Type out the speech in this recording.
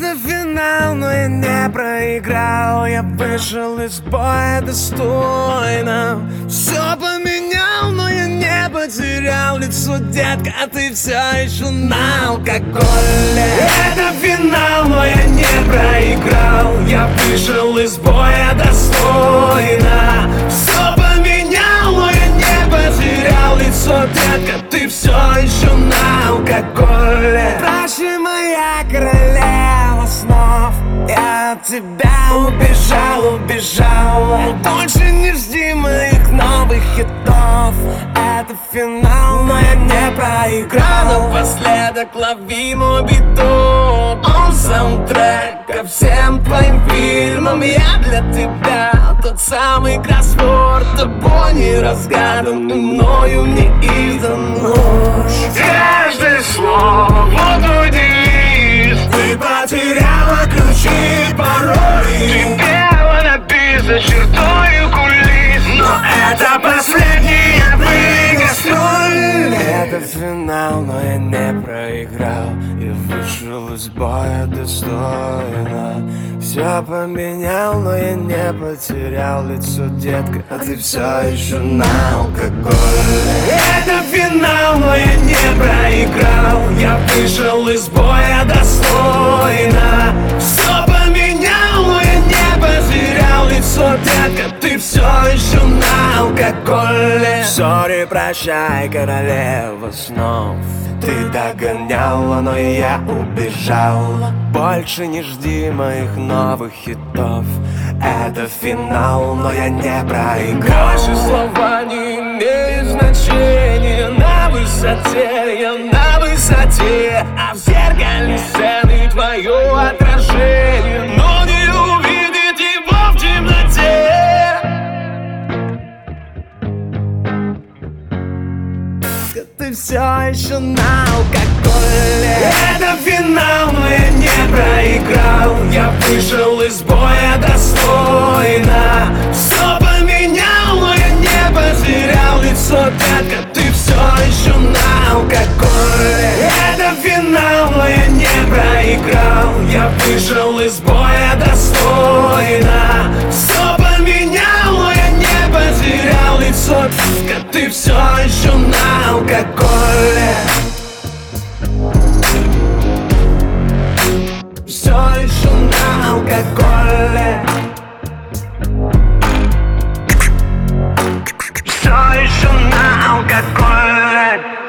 Это финал, но я не проиграл. Я вышел из боя достойно. Все поменял, но я не потерял лицо, детка, ты все еще на алкоголе. Это финал, но я не проиграл. Я вышел из боя достойно. Все поменял, но я не потерял лицо, детка, ты все еще на алкоголе. Прости, моя королева снов, я от тебя убежал. Больше не жди моих новых хитов. Это финал, но я не проиграл. Напоследок лови мой биток. Он саундтрек ко всем твоим фильмам. Я для тебя тот самый кроссворд, тобой не разгаданный, мною не издан нож. Каждое слово твой девиз. Ты потеряла ключи, пароли. Тебе написано чертою кулис. Но это последняя гастроль. Это финал, но я не проиграл. Я вышел из боя достойно. Все поменял, но я не потерял лицо, детка, а ты все еще на алкоголе. Это финал, но я не проиграл. Я вышел из боя достойно. Все поменял, но я не потерял лицо, детка, ты все еще на алкоголе. Сори, прощай, королева снов. Ты догоняла, но я убежал. Больше не жди моих новых хитов. Это финал, но я не проиграл. Ваши слова не имеют значения. На высоте, я на высоте, а в зеркале сцены твое отражение. Но не увидит его в темноте. Ты все еще на алкоголе. Это финал, но я не проиграл. Я вышел из боя достойно. Все поменял, но я не потерял лицо, детка, ты все еще на алкоголе. Это финал, но я не проиграл. Я вышел из боя достойно. Все поменял, но я не потерял лицо, детка, ты все еще на алкоголе. Все еще на алкоголе. Все еще на алкоголе.